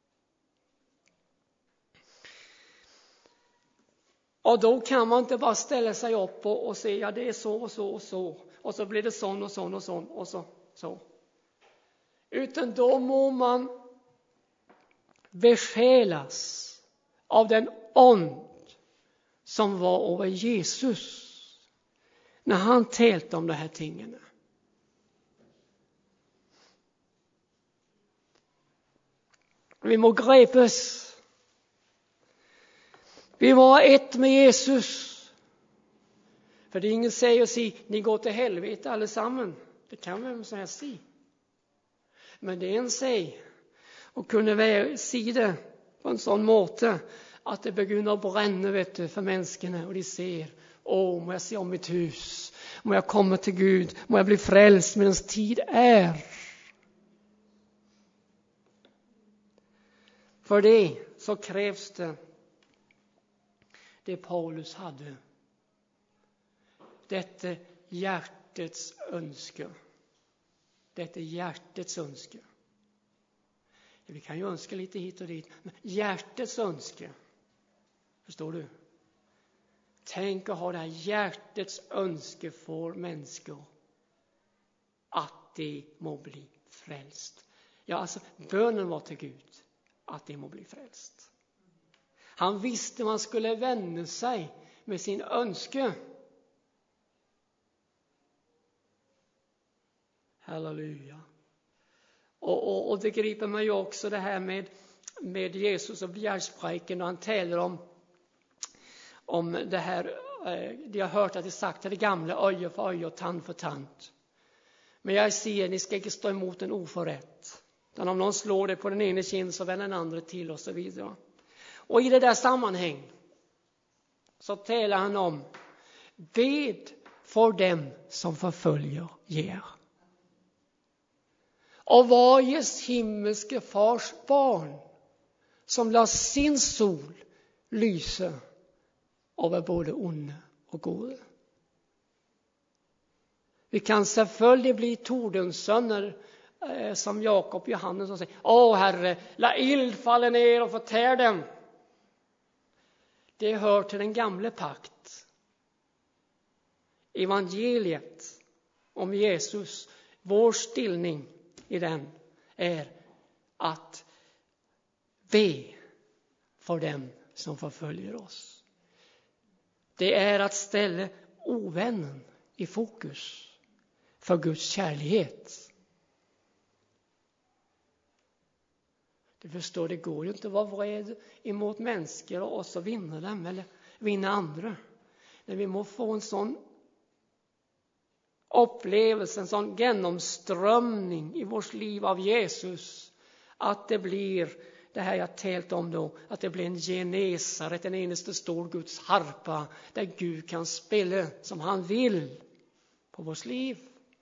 Och då kan man inte bara ställa sig upp och, och säga ja, det är så och så och så. Och så blir det sån och sån och sån och så. så. Utan då må man besjälas av den ond som var över Jesus när han talte om de här tingen. Vi må grepes. Vi var ett med Jesus. För det är ingen säger att säga, ni går till helvete allesammans. Det kan vem som helst säga. Men det är en säg och kunna se det på en sån måte att det begynner att bränna vet du, för människorna. Och de ser, åh, må jag se om mitt hus. Må jag komma till Gud. Må jag bli frälst medan tid är. För det så krävs det det Paulus hade. Detta hjärtets önske. Detta hjärtets önske. Vi kan ju önska lite hit och dit. Men hjärtets önske. Förstår du? Tänk att ha det här hjärtets önske för människor. Att de må bli frälst. Ja, alltså bönen var till Gud. Att de må bli frälst. Han visste man skulle vända sig med sin önske. Halleluja. Och, och, och det griper mig också det här med, med Jesus och bjärgspräken. Och han talar om, om det här. Eh, de har hört att det sagt till det gamla öje för öje och tand för tand. Men jag säger, ni ska inte stå emot en oförrätt. Utan om någon slår det på den ena kind så vänder den andra till och så vidare. Och i det där sammanhang så talar han om bed för dem som förföljer er. Och varje himmelske fars barn som låter sin sol lysa över både onde och gode. Vi kan selvfølgelig bli tordensöner eh, som Jakob och Johannes som säger: Åh Herre, la ild falla ner och förtär dem. Det hör till den gamla pakt. Evangeliet om Jesus, vår ställning i den är att be för dem som förföljer oss. Det är att ställa ovännen i fokus för Guds kärlighet. Du förstår, det går ju inte att vara vred emot människor och så vinna dem eller vinna andra. När vi må få en sån upplevelse, en sån genomströmning i vårt liv av Jesus, att det blir det här jag tält om då, att det blir en Genesaret, en enaste stor Guds harpa, där Gud kan spela som han vill på vårt liv.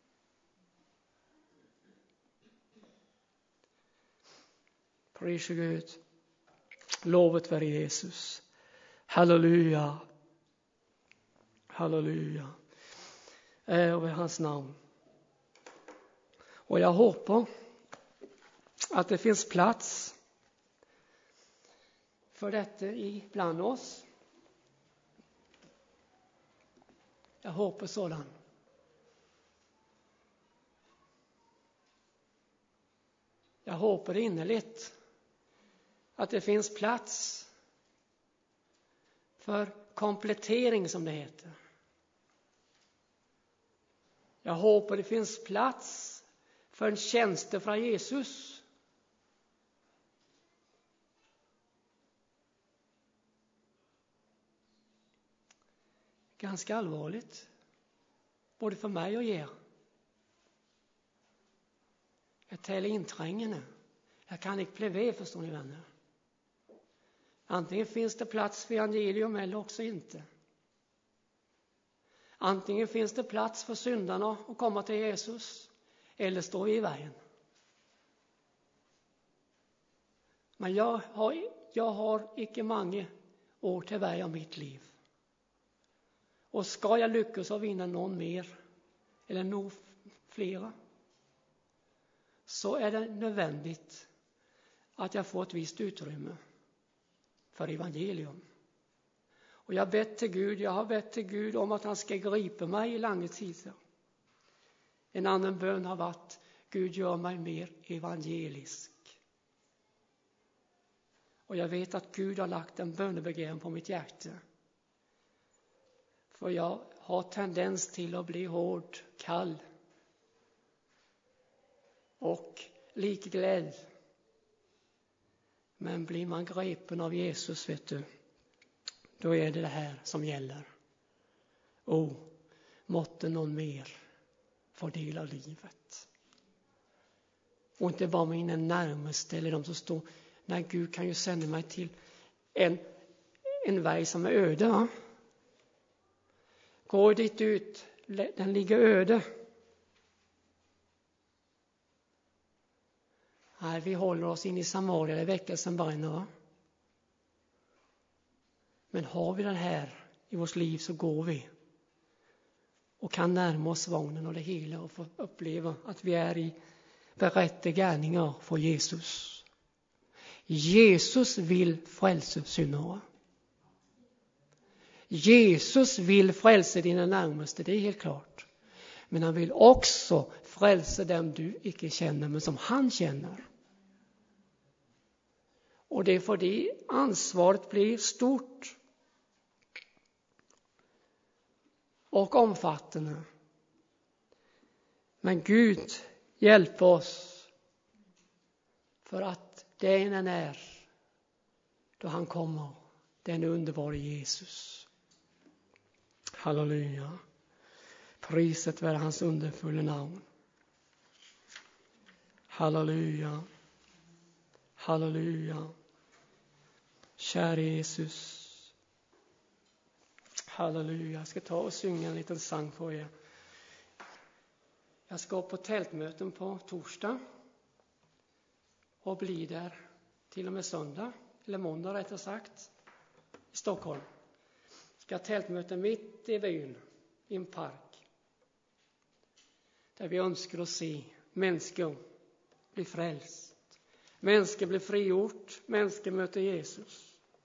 Praise Gud. Lovet vare Jesus. Halleluja. Halleluja. Över hans namn. Och jag hoppas att det finns plats för detta i bland oss. Jag hoppas sådan. Jag hoppas innerligt att det finns plats för komplettering, som det heter. Jag hoppas det finns plats för en tjänst från Jesus. Ganska allvarligt. Både för mig och er. Jag talar inträngande. Jag kan inte pleve, förstår ni vänner. Antingen finns det plats för evangelium eller också inte. Antingen finns det plats för syndarna att komma till Jesus, eller står vi i vägen. Men jag har, jag har icke många år till väg av mitt liv. Och ska jag lyckas att vinna någon mer, eller nog flera, så är det nödvändigt att jag får ett visst utrymme för evangelium. Och jag bett till Gud, jag har bett till Gud om att han ska gripa mig i långa tider. En annan bön har varit: Gud, gör mig mer evangelisk. Och jag vet att Gud har lagt en bönebegäran på mitt hjärta. För jag har tendens till att bli hård, kall och likglädd. Men blir man grepen av Jesus, vet du, då är det det här som gäller. Oh, måtte någon mer få del av livet. Och inte bara mina närmaste eller de som står. Nej, Gud kan ju sända mig till en, en väg som är öde. Va? Går dit ut, den ligger öde. Nej, vi håller oss in i Samaria där väckelsen brinner. Men har vi den här i vårt liv så går vi. Och kan närma oss vagnen och det hela och få uppleva att vi är i berättade gärningar för Jesus. Jesus vill frälsa syndare. Jesus vill frälsa dina närmaste, det är helt klart. Men han vill också frälsa dem du icke känner men som han känner. Och det är för det ansvaret blir stort och omfattande. Men Gud hjälper oss för att den är då han kommer, den underbara Jesus. Halleluja. Priset vare hans underfulla namn. Halleluja. Halleluja. Kära Jesus. Halleluja. Jag ska ta och synga en liten sång för er. Jag ska på tältmöten på torsdag. Och bli där till och med söndag. Eller måndag rättare sagt. I Stockholm. Ska tältmöten mitt i byn. I en park. Där vi önskar att se människor bli frälst. Människor blir frigjort. Människor möter Jesus.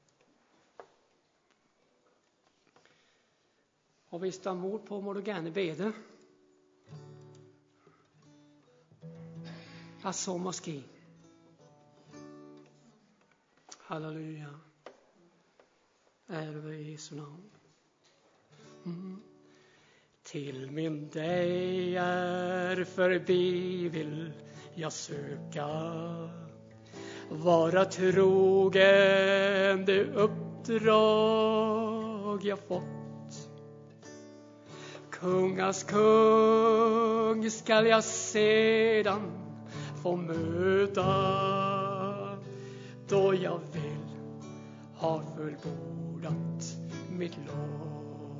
Och vi står mod på må du gärna bede. Att så måske. Halleluja. Ära i Jesu namn. Mm. Till min dig är förbi vill jag söka. Vara trogen det uppdrag jag fått. Kungas kung skall jag sedan få möta. Då jag vill ha fullbordat mitt lopp.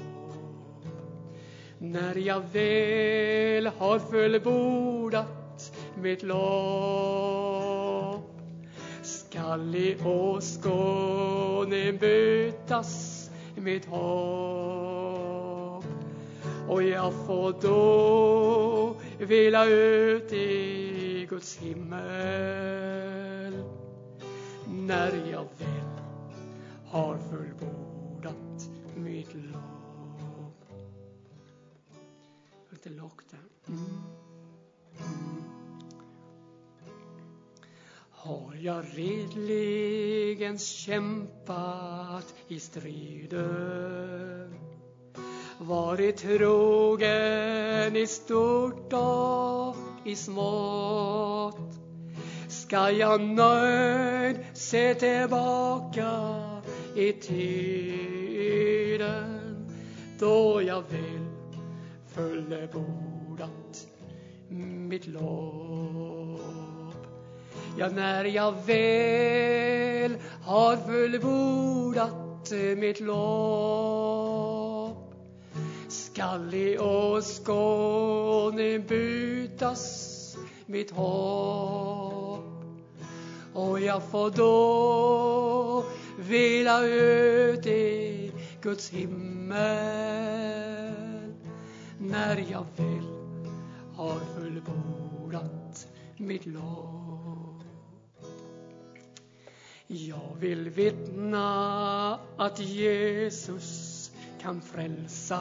När jag väl har fullbordat mitt lopp skall i åskådning bytas mitt hopp. Och jag får då vila ut i Guds himmel. När jag väl har fullbordat mitt lopp. Lite lågt där. Mm. Mm. Har jag redligen kämpat i striden, varit trogen i stort och i smått, ska jag nöjd se tillbaka i tiden då jag vill fullbordat mitt lopp. Ja, när jag väl har fullbordat mitt lopp skall i åskådning bytas mitt hopp. Och jag får då vila ut i Guds himmel. När jag väl har fullbordat mitt lopp. Jag vill vittna att Jesus kan frälsa.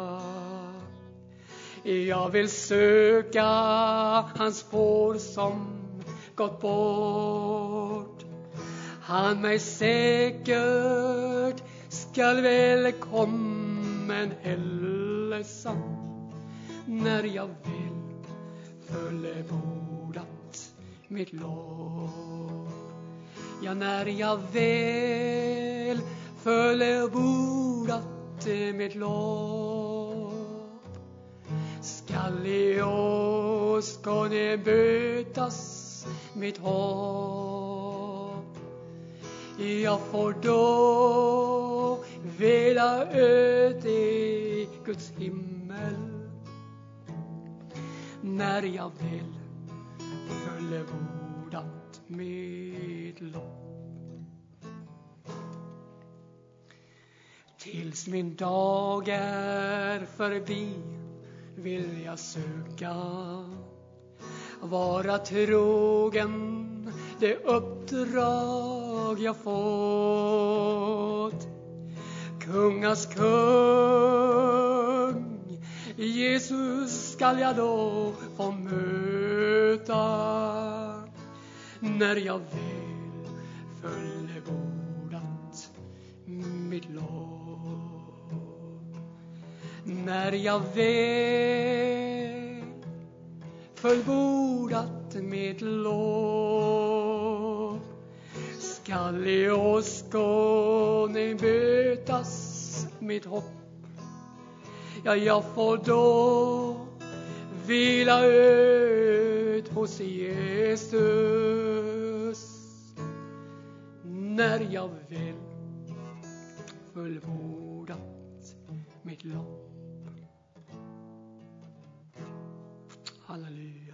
Jag vill söka hans spår som gått bort. Han mig säkert skall välkommen hälsa. När jag vill fullbordat mitt lopp. Ja, när jag väl fullbordat mitt lopp skall i åskådning bytas mitt hopp. Jag får då vila ut i Guds himmel. När jag väl fullbordat mitt lopp. Tills min dag är förbi vill jag söka vara trogen det uppdrag jag fått. Kungas kung Jesus skall jag då få möta när jag väl fullbordat mitt lopp. När jag väl fullbordat mitt lopp skall i åskådning bötas mitt hopp. Ja, jag får då vila ut hos Jesus när jag väl fullbordat mitt lopp. Halleluja.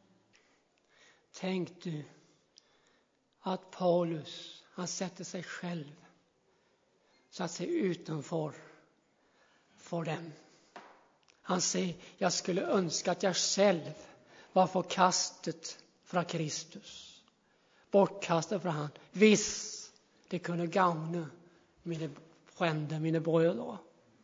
Tänk du att Paulus, han sätter sig själv så att säga utanför för dem. Han säger, jag skulle önska att jag själv var förkastet från Kristus. Bortkastat från han. Visst, det kunde gagna mina fränder, mina bröder.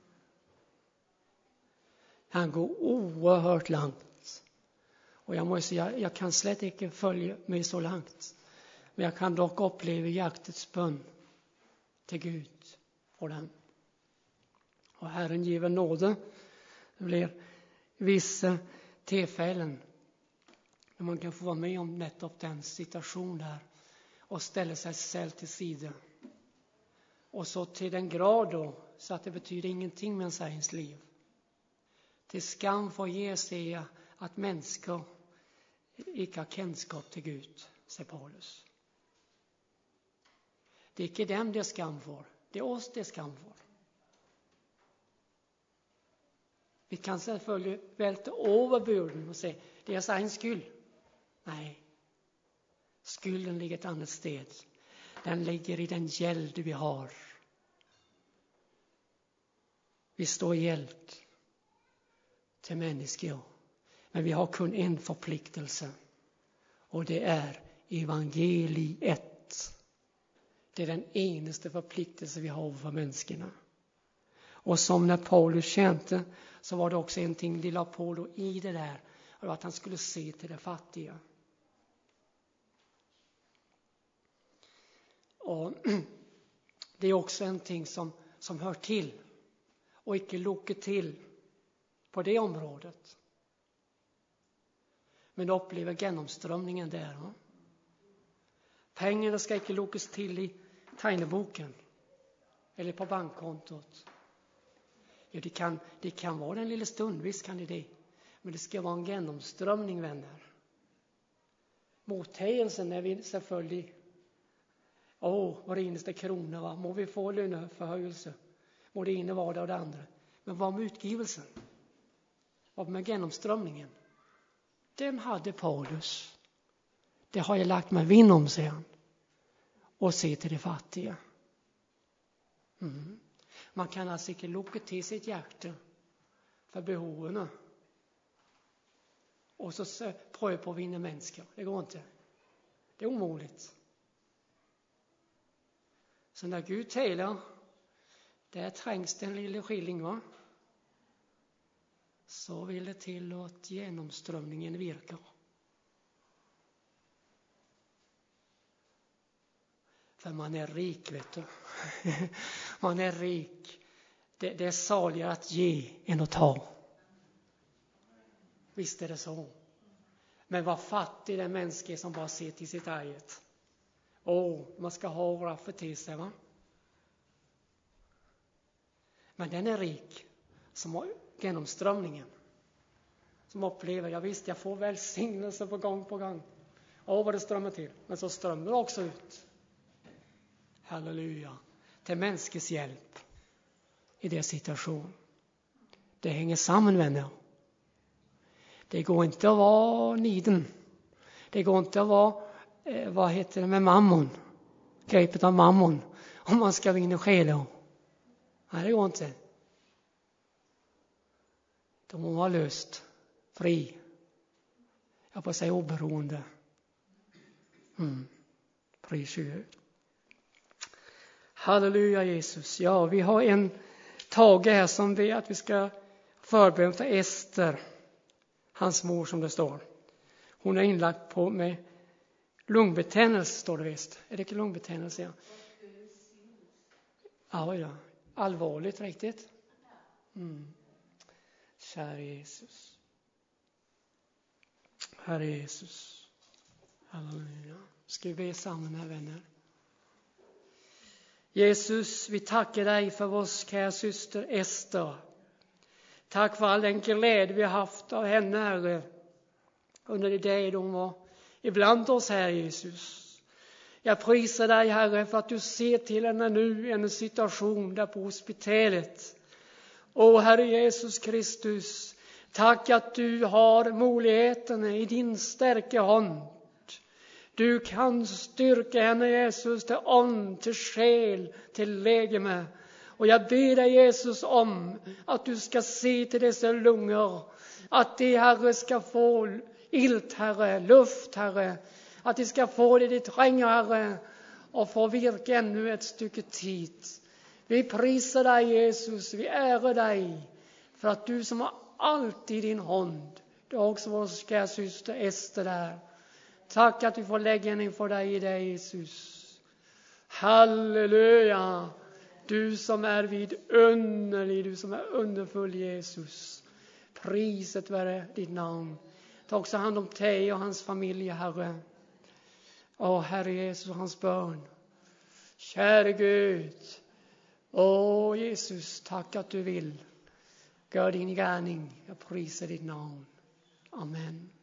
Han går oerhört långt. Och jag måste säga, jag kan slett inte följa mig så långt. Men jag kan dock uppleva hjärtats bön till Gud för dem. Och Herren giver nåde. Det blir vissa tillfällen när man kan få vara med om nettopp den situation där och ställa sig själv till sida. Och så till den grad då så att det betyder ingenting med ens liv. Till skam får ge sig att människor icke har kunskap till Gud, säger Paulus. Det är inte dem det är skam för, det är oss det är skam för. Vi kan selvfølgelig välta över börden och säga, det är sin skull. Nej, skulden ligger ett annat sted. Den ligger i den gäld vi har. Vi står hjälpt till människor. Men vi har kun en förpliktelse. Och det är evangeliet. Det är den enaste förpliktelse vi har för människorna. Och som när Paulus kände så var det också en ting de la på då i det där. Och det var att han skulle se till det fattiga. Och det är också en ting som, som hör till. Och icke lockar till på det området. Men upplever genomströmningen där. Va? Pengarna ska icke lockas till i tegneboken. Eller på bankkontot. Ja, det kan, det kan vara en lilla stund, visst kan det det. Men det ska vara en genomströmning, vänner. Mottagelsen är vi selvfølgelig. Åh, var det innersta krona, va? Må vi få löneförhöjelse. Må det ena vara det och det andra. Men vad med utgivelsen? Vad med genomströmningen? Den hade Paulus. Det har jag lagt mig vinn om, säger han. Och se till det fattiga. Mm. Man kan alltså inte locka till sitt hjärta för behoven. Och så pröva på att vinna människor. Det går inte. Det är omöjligt. Så när Gud talar, där trängs den lilla skilling, va? Så vill det till att genomströmningen virkar. För man är rik, vet du. Man är rik. Det, det är saligare att ge än att ta. Visst är det så. Men vad fattig den människa som bara ser till sitt eget. Åh, man ska ha våra för till sig, va? Men den är rik som har genomströmningen. Som upplever, ja visst, jag får välsignelse på gång på gång. Åh, vad det strömmar till. Men så strömmar det också ut. Halleluja. Till mänskets hjälp i det situation. Det hänger samman, vänner. Det går inte att vara niden. Det går inte att vara eh, vad heter det med mammon? Grepet av mammon. Om man ska vinna själar. Nej, det går inte. Då må man vara löst. Fri. Jag får säga oberoende. Mm. Pris Gud. Halleluja Jesus. Ja, vi har en Tage här som ber att vi ska förbereda för Ester. Hans mor som det står. Hon är inlagt på med lungbetännelse står det visst. Är det inte lungbetännelse? Ja, ja, ja. Allvarligt riktigt. Mm. Kära Jesus. Herre Jesus. Halleluja. Ska vi be samman här vänner. Jesus, vi tackar dig för vår kära syster Ester. Tack för all den glädje vi har haft av henne, Herre. Under det dag de var ibland oss här, Jesus. Jag prisar dig, Herre, för att du ser till henne nu i en situation där på hospitalet. Åh, Herre Jesus Kristus, tack att du har möjligheten i din starka hand. Du kan styrka henne, Jesus, till ond, till själ, till legeme. Och jag ber dig, Jesus, om att du ska se till dessa lungor. Att de, Herre, ska få ilt, Herre, luft, Herre. Att de ska få det de tränger, Herre, och få virka ännu ett stycke tid. Vi prisar dig, Jesus, vi ärar dig. För att du som har allt i din hand. Du har också vår kära syster Ester där. Tack att vi får lägga henne inför dig i dig, Jesus. Halleluja. Du som är vidunderlig, du som är underfull, Jesus. Priset vare ditt namn. Ta också hand om dig och hans familj, Herre. Åh, Herre Jesus och hans barn. Käre Gud. Åh, Jesus, tack att du vill. Gör din gärning. Jag prisar ditt namn. Amen.